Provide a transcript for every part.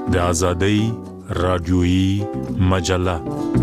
د ازادۍ رادیویي مجله.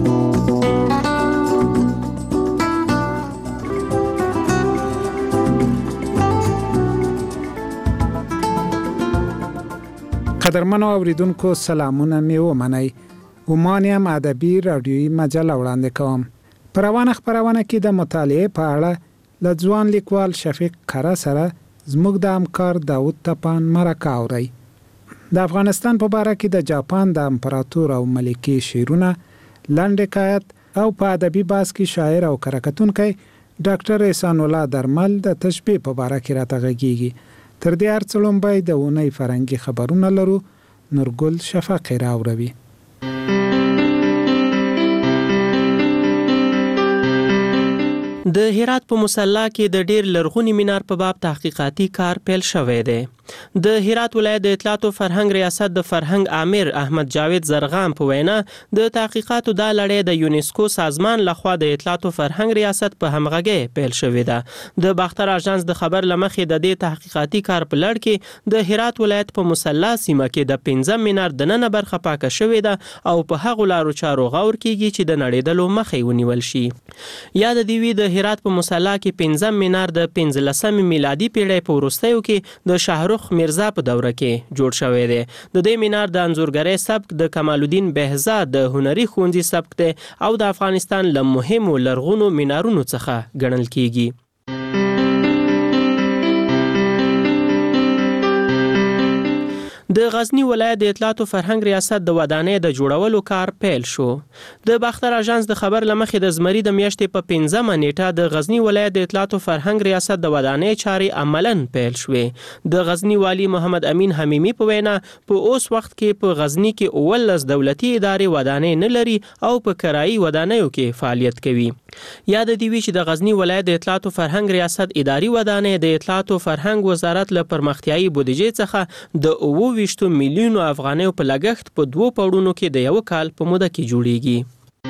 قدرمنو اوریدونکو سلامونه می ومنئ. ومانیم ادبی رادیویي مجله وړاندې کوم. په روانه خپرونه کې د مطالعې په اړه له ځوان لیکوال شفیق کره سره زموږ د همکار داود تپان مرکه اورئ. د افغانستان په باره کې د جاپان د امپراتور او ملکې شعرونه، لنډ حکایت او په ادبي بحث کې شاعر او کرکټونکی ډاکټر احسان الله درمل د تشبیه په باره کې راته غږیږي. تر دې هر څه لومړی د اونۍ فرهنګي خبرونه لرو. نورګل شفقی راوړي. د هرات په مصلی کې د ډیر لرغونی مینار په باب تحقیقاتي کار پیل شوی دی. د هرات ولایت د اطلاعات او فرهنګ ریاست د فرهنګ امیر احمد جاوید زرغام په وینا د تحقیقاتو دا لړۍ د یونسکو سازمان لخوا د اطلاعات او فرهنګ ریاست په همغږۍ پیل شوې ده. د باختر اژانس د خبر لمخې د دې تحقیقاتي کار په لړ کې د هرات ولایت په مصلی سیمه کې د 15 مینار د نن برخه پاکه شوې ده او په هغو لارو چارو غور کیږي چې د نړیدلو مخې ونیول شي. یاد دی وی د هرات په مصلی کې 15 مینار د 15 میلادي پیړۍ په وروستیو کې د شاهرخ میرزا په دوره کې جوړ شوی دی. د دې مینار د انځورګرۍ سبک د کمال الدین بهزاد د هنري ښوونځي سبک دی او د افغانستان له مهمو لرغونو مینارونو څخه ګڼل کیږي. د غزنی ولایت د اطلاعات او فرهنګ ریاست د ودانۍ د جوړولو کار پیل شو. د باختر اژانس د خبر لمخې د زمری د میاشتې په 15 نیټه د غزنی ولایت د اطلاعات او فرهنګ ریاست د ودانۍ چارې عملاً پیل شوې. د غزنی والی محمد امین حمیمی په وینا په اوس وخت کې په غزنی کې 19 دولتي ادارې ودانۍ نه لري او په کرایي ودانیو کې فعالیت کوي. یاد دی وی چې د غزنی ولایت د اطلاعات او فرهنګ ریاست اداري ودانۍ د اطلاعات او فرهنګ وزارت له پرمختیایي بودیجې څخه د 20 میلیونو افغانیو په لګښت په 2 پوړونو کې د یو کال په موده کې جوړیږي.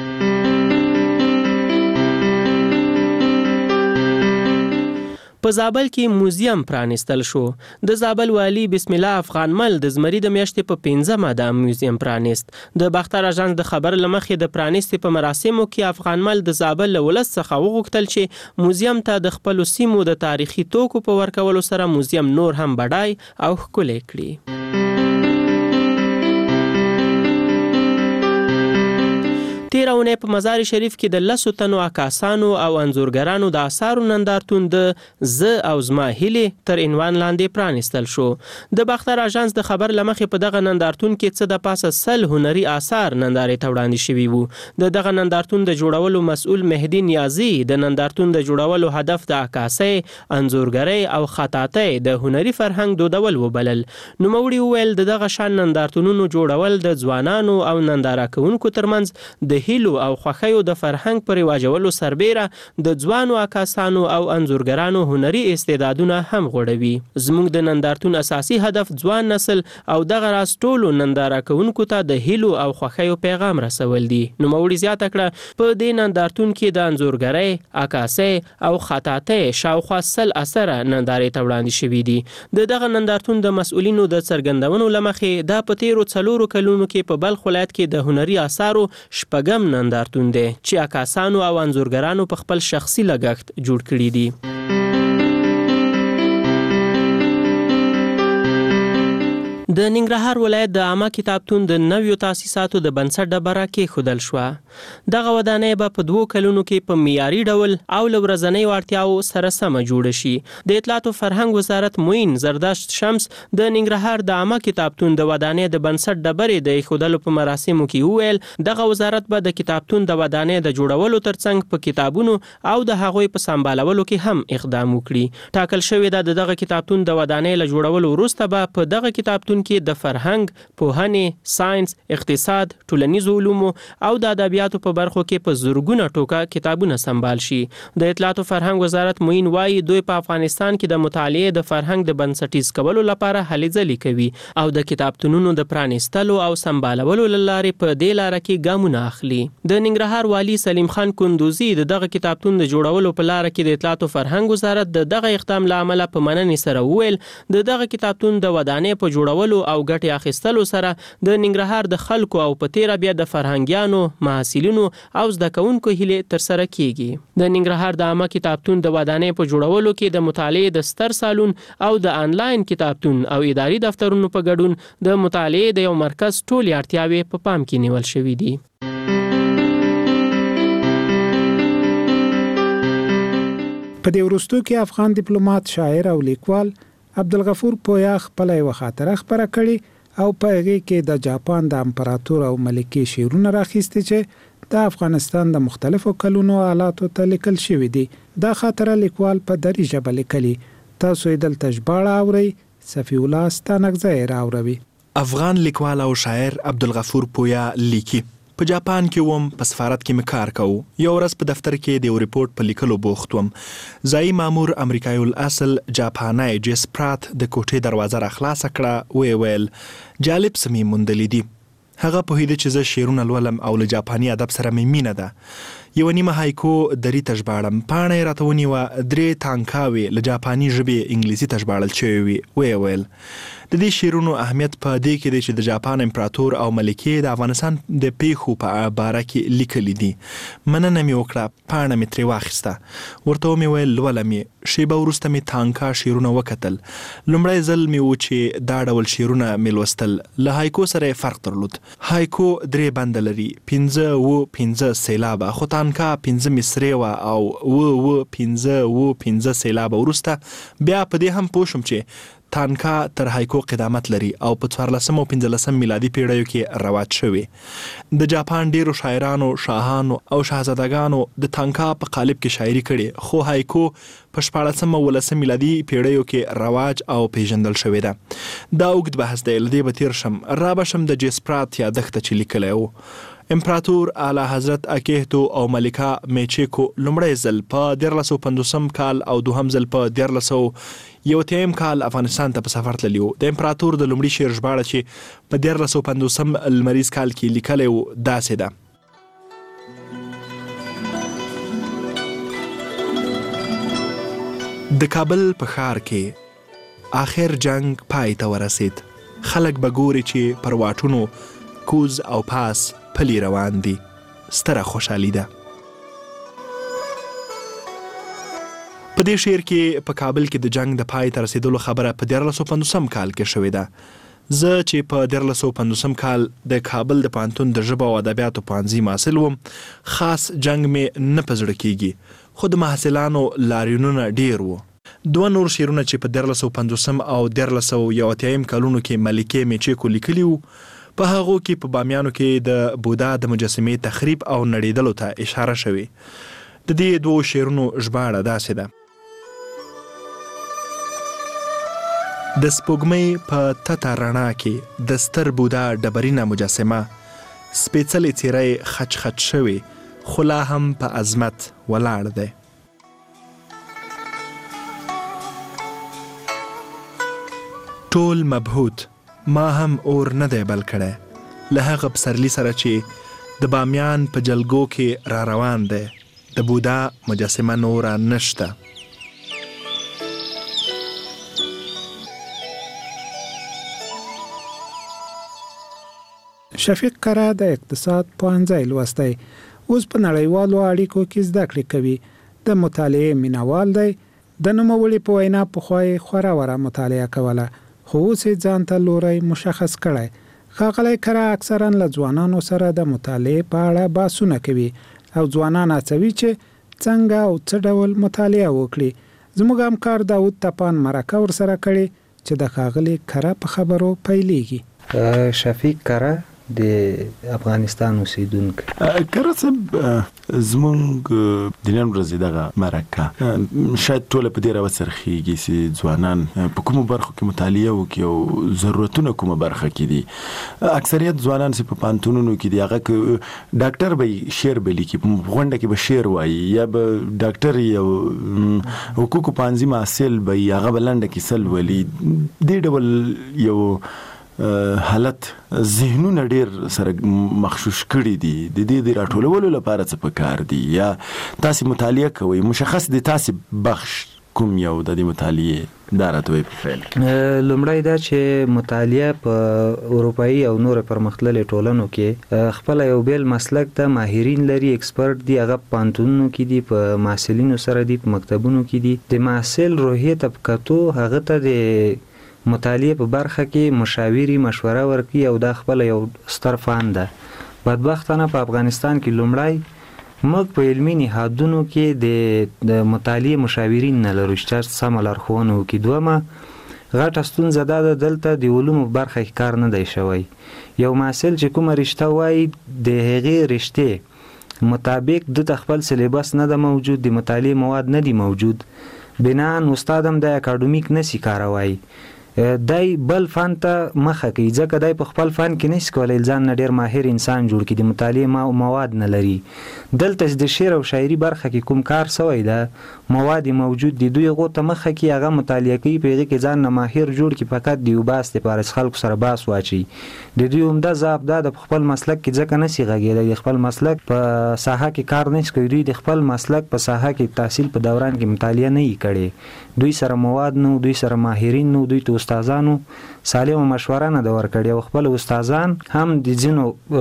په زابل کې موزیم پرانستل شو. د زابل والی بسم الله افغانمل د زمری د میاشتې په 15 د موزیم پرانست. د باختر اژانس د خبر لمخې د پرانستې په مراسمو کې افغانمل د زابل له ولس څخه وغوښتل چې موزیم ته د خپل سیمو د تاریخي توکو په ورکولو سره موزیم نور هم بډای او ښکلی کړي. تیر اونۍ په مزار شریف کې د 10 تنو عکاسانو او انځورګرانو د آثارو نندارتون د ز او زما هیلې تر عنوان لاندې پرانستل شو. د باختر اژانس د خبر لمخې په دغه نندارتون کې څه د پاسه 100 هنري آثار نندارې ته وړاندې شوي وو. د دغه نندارتون د جوړولو مسؤل مهدی نیازی د نندارتون د جوړولو هدف د عکاسۍ، انځورګرۍ او خطاطۍ د هنري فرهنګ دودول وبلل. نوموړي وویل د دغه شان نندارتونونو جوړول د ځوانانو او ننداره کوونکو ترمنځ د هیلو او خوښیو د فرهنګ پر رواجولو سربیره د ځوانو عکاسانو او انځورګرانو هنري استعدادونه هم غوړوي. زموږ د نندارتون اساسي هدف ځوان نسل او دغه راز ټولو ننداره کوونکو ته د هیلو او خوښیو پیغام رسول دي. نوموړي زیاته کړه په دې نندارتون کې د انځورګرۍ، عکاسۍ او خطاطۍ شاوخوا 100 اثره نندارې ته وړاندې شوي دي. دغه نندارتون د مسؤلینو د څرګندونو لمخې دا په تیرو 4 کلونو کې په بلخ ولایت کې د هنري آثارو شپږم نندارتون دی چې عکاسانو او انځورګرانو په خپل شخصي لګښت جوړ کړي دي. د ننګرهار ولایت د عامه کتابتون د نویو تاسیساتو د بنسټ ډبره کېښودل شوه. دغه ودانۍ به په 2 کلونو کې په معیاري ډول او له ورځنیو اړتیاوو سره سمه جوړه شي. د اطلاعات او فرهنګ وزارت معین زردشت شمس د ننګرهار د عامه کتابتون د ودانۍ د بنسټ ډبرې د ایښودلو په مراسمو کې وویل دغه وزارت به د کتابتون د ودانۍ د جوړولو ترڅنګ په کتابونو او د هغوی په سمبالولو کې هم اقدام وکړي. ټاکل شوې ده د دغه کتابتون د ودانۍ له جوړولو وروسته به په دغه کتابتون کې د فرهنګ، پوهنې، ساينس، اقتصاد، ټولنیزو علومو او د ادبیاتو په برخو کې په زرګونه ټوکه کتابونه سمبال شي. د اطلاعات او فرهنګ وزارت معین وایي دوی په افغانستان کې د مطالعې د فرهنګ د بنسټیز کولو لپاره هلې ځلې کوي او د کتابتونونو د پرانیستلو او سمبالولو لارې په دې لاره کې ګامونه اخلي. د ننګرهار والی سلیم خان کندوزی دغه کتابتون د جوړولو په لاره کې د اطلاعات او فرهنګ وزارت دغه اقدام له امله په مننې سره وویل دغه کتابتون د ودانۍ په جوړولو کولو او ګټې اخیستلو سره د ننګرهار د خلکو او په تیره بیا د فرهنګیانو، محصلینو او زده کوونکو هیلې ترسره کیږي. د ننګرهار د عامه کتابتون د ودانۍ په جوړولو کې د مطالعې د ستر سالون او د انلاین کتابتون او اداري دفترونو په ګډون د مطالعې د یو مرکز ټولې اړتیاوې په پام کې نیول شوې دي. په دې وروستو کې افغان ډیپلوماټ، شاعر او لیکوال عبدالغفور پویا خپل یو خاطره خبره کړې او په هغه کې د جاپان د امپراتور او ملکې شعرونه راخیستي چې د افغانستان د مختلفو کلونو حالاتو ته لیکل شوی دي. دا خاطره لیکوال په دری ژبه لیکلي. تاسو یې دلته ژباړه اورئ. صفی الله ستانکزی راوړوي. افغان لیکوال او شاعر عبدالغفور پویا لیکي: په جاپان کې وم، په سفارت کې مې کار کوم. یو ورځ په دفتر کې د یو ریپورت په لیکلو بوخت وم. ځایي مامور امریکایي الاصل جاپانی جیس پرات د کوټې دروازه را خلاصه کړه. ویل جالب څه مې موندلي دي. هغه پوهېده چې زه شعرونه لولم او له جاپاني ادب سره مې مینه ده. یو نیمه هایکو دري ته ژباړم. پاڼه یې راته ونیوه. 3 تانکاوې له جاپاني ژبې انګلیسي ته ژباړل شوې وي. ویل د دې شعرونو اهمیت په دې کې دی چې د جاپان امپراتور او ملکې د افغانستان د پیښو په باره کې لیکلي دي. مننه مې وکړه. پاڼه مې ترې واخیسته. ورته مې ویل لولم یې. شیبه وروسته مې تانکا شعرونه وکتل. لومړی ځل مې و چې دا ډول شعرونه مې لوستل. له هایکو سره یې فرق درلود. هایکو 3 بنده لري، 15 سیلابه، خو تانکا 15 مصرې وه او 15 سیلابه. وروسته بیا په دې هم پوه شوم چې تانکا تر هایکو قدامت لري او په 14 او 15 میلادي پیړیو کې رواج شوی. د جاپان ډیرو شاعرانو، شاهانو او شاهزادګانو د تانکا په قالب کې شاعري کړي، خو هایکو په 14 او 15 میلادي پیړیو کې رواج او پیژندل شوی ده. دا اوږد بحث دی، لدې به تیر شم. را بشم د جیس پرات یادښت چې لیکلی و. امپراتور اعلی حضرت اکیهتو او ملکه میچیکو لومړی ځل په 1350 کال او دوهم ځل په 1301 کال افغانستان ته په سفر تللی و. د امپراتور د لومړي شعر ژباړه چې په 1350 لمریز کال کې لیکلی و داسې ده: د کابل په ښار کې آخر جنگ پای ته ورسید. خلک به ګوري چې پر واټونو کوز او پاس پلی روان دي. ستره خوشحالي ده. په دې شعر کې په کابل کې د جنگ د پای ته رسیدلو خبره په 1350 کال کې شوې ده. زه چې په 1350 کال د کابل د پوهنتون د ژبو او ادبیاتو پوهنځي محصل وم، خاص جنگ مې نه په زړه کېږي، خو د محصلانو لاریونونه ډیر وو. 2 نور شعرونه چې په 1350 او 1380 کلونو کې ملکې میچیکو لیکلي وو، په هغو کې په بامیانو کې د بودا د مجسمې تخریب او نړیدلو ته اشاره شوې. د دې 2 شعرونو ژباړه داسې ده: د سپوږمۍ په تته رڼا کې د ستر بودا ډبرینه مجسمه، سپېڅلې څېره خچ خچ شوې، خو لا هم په عظمت ولاړ دی. ټول مبهوت، ما هم اور نه دی بل کړی، له هغه پسرلي سره چې د بامیان په جلګو کې را روان دی. د بودا مجسمه نوره نشته. شفیق کره د اقتصاد پوهنځی لوستی. اوس په نړیوالو اړیکو کې زده کړې کوي. د مطالعې مینوال دی. د نوموړي په وینا پخوا یې خورا وره مطالعه کوله، خو اوس یې ځان ته لوری مشخص کړی. ښاغلی کره اکثرا له ځوانانو سره د مطالعې په اړه بحثونه کوي او ځوانان هڅوي چې څنګه او څه ډول مطالعه وکړي. زموږ همکار داود تپان مرکه ورسره کړې چې د ښاغلي کره په خبرو پیلېږي. شفیق کره د افغانستان اوسیدونکی. کره صاحب، زمونږ د نن ورځې دغه مرکه شاید ټوله په دې راوڅرخېږي چې ځوانان په کومو برخو کې مطالعه وکړي او ضرورتونه کومه برخه کې دي. اکثریت ځوانان چې په پوهنتونونو کې دي هغه ډاکټر به شعر به لیکي، په غونډه کې به شعر وایي، یا به ډاکټر یو حقوقو پوهنځي محصل به هغه به لنډه کیسه لولي. دې ډول یو حالت ذهنونه ډیر سره مخشوش کړي دي. د دې د راټولولو لپاره څه پکار دي؟ یا تاسو مطالعه کوئ، مشخص دي تاسو بخش کوم یو د دې مطالعې دا راته په فعل لومړی دا چې مطالعه په اروپایي او نور پرمختللي ټولنو کې خپل یو بیل مسلک ته ماهرین لري، ایکسپرت دي، هغه پانتونونو کې دي، په محصلینو سره دي، په مکتبونو کې دي. د محصل روحیه طبقاتو هغه ته د مطالعه په برخه کې مشاوري مشوره ورکړي او دا خپل یو ستر فن ده. بدبختانه په افغانستان کې لومړی موږ په علمي نهادونو کې د مطالعې مشاورین نه لرو چې سمه لارښوونه وکړي. دویمه غټه ستونزه دا ده دلته د علومو برخه کې کار نه دی شوی. یو محصل چې کومه رشته وایي د هغې رشتې مطابق د خپل سلیبس نه ده موجود، د مطالعې مواد نه دي موجود، بنان استاد هم د اکاډمیک نسی کاروي، دای بل فن ته مخه کوي ځکه دای په خپل فن کې نشي کولای ځان نه ډیر ماهر انسان جوړ کړي، د مطالعې مواد نه لري. دلته د شعر او شاعري برخه کې کوم کار سوی ده، مواد موجود دي، دوی غو ته مخه کوي هغه مطالعه کوي، په هغه کې ځان نه ماهر جوړ کړي، فقط دی وباس ته پارس خلکو سره باس واچي. د دوی عمده ضعف ده د خپل مسلک کې ځکه نشي غږیدل، د خپل مسلک په ساحه کې کار نه کوي، دوی د خپل مسلک په ساحه کې تحصیل په دوران کې مطالعه نه کړي، دوی سره مواد نو، دوی سره ماهرین نو، دوی ته استادانو سالم مشوره نه د ورکړي او خپل استادان هم د جنو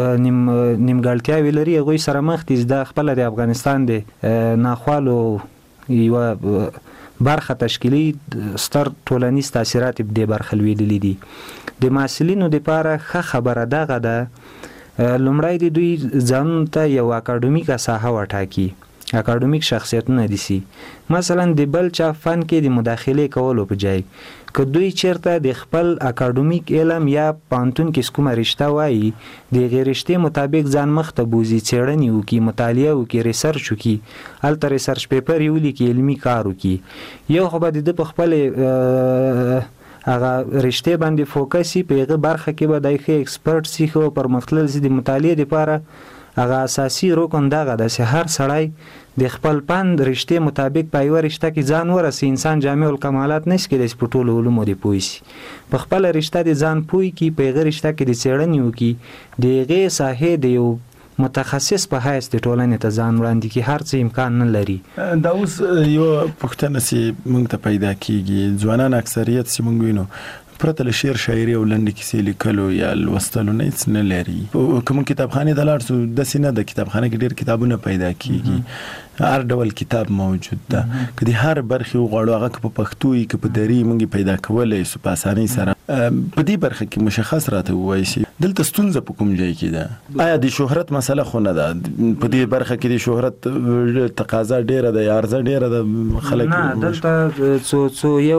نیمګړتیاوي لري، هغه سره مخ دي د خپل د افغانستان د ناخوالو یو برخه تشکیلی ستر ټولنیز تاثیرات به برخه لویدلې دي. د محصلینو لپاره ښه خبره ده لومړی د دوی ځان ته یو اکاډمیک ساحه وټاکي، اکاډمیک شخصیتونه دي سي مثلا د بل چا فن کې د مداخله کولو په ځای که دوی چیرته د خپل اکاډمیک علم یا پانتون کې کومه رشته وایي د غیرشته مطابق ځان مخ ته بوزي، څېړنې وکي، مطالعه وکي، ریسرچ وکي، الته ریسرچ پیپر یو لیکي، علمي کار وکي، یو خو به د خپل هغه رشته باندې فوکسي په هغه برخه کې به دای ښه ایکسپرت سي، خو پر مختلل سي د مطالعه لپاره هغه اساسي رکن دغه د هر سړی د خپل پند رشته مطابق په یو رشته کې ځان ورسي. انسان جامع الکمالات نشي کېدای په ټولو علومو دی پوي سي، په خپل رشته د ځان پوي کی په غیر رشته کې د څېړنې وکي، د غیر ساحه د یو متخصص په حیث د ټولنې ته ځان وړاندې کی هر څه امکان نه لري. دا اوس یو پښتنه سي مونږ ته پیدا کیږي، ځوانان اکثریت سي مونږ وینو پرته له شعر شاعري او لنډ کیسې لیکلو یا لوستلو نه هیڅ نه لري. کوم کتابخانه د لاړ سو د سینه د کتابخانه کې ډېر کتابونه پیدا کیږي، هر ډول کتاب موجود ده، کدي هر برخه غواړو هغه په پښتو کې په دری مونږ پیدا کولای سو په اسانۍ سره. په دې برخه کې مشخص راته وایي سي دلته ستونزه په کوم ځای کې ده؟ آیا د شهرت مسله خو نه ده؟ په دې برخه کې د شهرت تقاضا ډیره ده یا عرضه ډیره ده؟ خلک نه دلته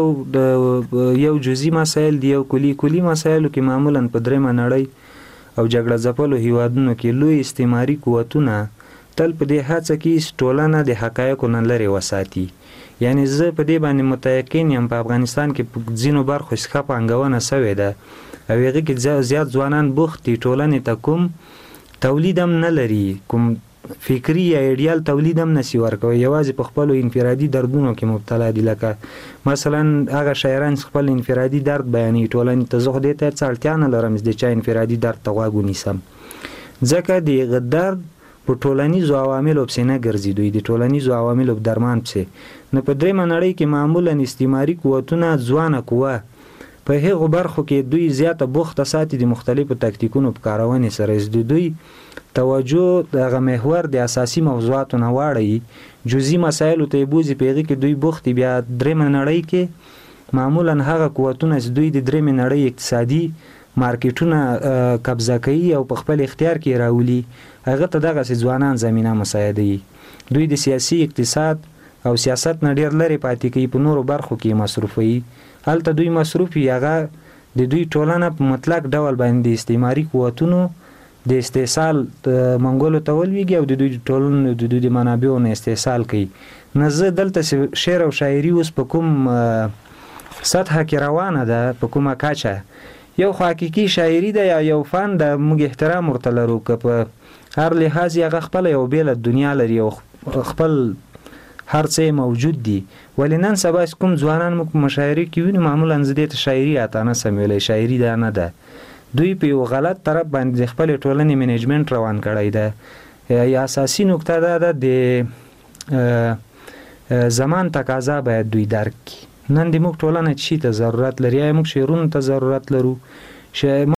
څو یو جزئی مسایل دی، یو کلی مسایلو کې معمولا په درېمه نړۍ او جګړه ځپلو هیوادونو کې لوی استعماري قوتونه تل په دې هڅه کې ټولنه د حقایقو نه لري وساتي. یعنی زه په دې باندې متأکد یم په افغانستان کې په ځینو برخو څخه پانګونه شوې ده او هغه کې زیات ځوانان بوخت دي، ټولنې ته کوم تولید هم نه لري، کوم فکری یا ایډیال تولید هم نشي ورکوي، یوازې په خپل انفرادي دردونو کې مبتلا دي. لکه مثلا هغه شاعران خپل انفرادي درد بیانوي، ټولنې ته زه دې ته اړتیا نه لرم چې چا انفرادي درد ته غوږ ونیسم، ځکه د درد په ټولنیزو عواملو پسې نه ګرځي، دوی د ټولنیزو عواملو په درمان پسې نو په درېمه نړۍ کې معمولا استعماري قوتونه ځوانه قوه په هغو برخو کې دوی زیاته بوخته ساتي د مختلفو تکتیکونو په کارونې سره، د دوی توجه دغه محور د اساسي موضوعاتو نه واړوي، جزئی مسایلو ته بوزي، په هغه کې دوی بوخت بیا درېمه نړۍ کې معمولا هغه قوتونه چې دوی د درېمه نړۍ اقتصادي مارکیټونه قبضه کوي او په خپل اختیار کې راولي، هغه ته دغه ځوانان زمينه مساعدوي، دوی د سیاسي اقتصاد او سیاست نه ډیر لري پاتې کوي، په نورو برخو کې مصرفوي، هلته دوی مصرفي هغه د دوی ټولنه په مطلق ډول باندې استعماري قوتونو د استحصال منګولو ته ولويږي او د دوی ټولنه د دوی منابعو نه استحصال کوي. نه زه دلته شعر او شاعري اوس په کوم سطح کې روانه ده، په کومه کاچه، یو حقيقي شاعري ده یا یو فن ده، موږ احترام ورته لرو که په هر لحاظ هغه خپل یو بیل دنیا لري او خپل هر څه موجود دي. ولنن سبا کوم ځوانان موږ مشاعري کوي معمولا زده ته شاعري اتانه سمولې شاعري ده نه ده، دوی په یو غلط طرف باندې خپل ټولنې منیجمنت روان کړی ده. یا اساسي نقطه ده د زمان تقاضا باید دوی درک کړي. نن د موږ ټولنه چی ته ضرورت لري؟ موږ شعرونو ته ضرورت لرو.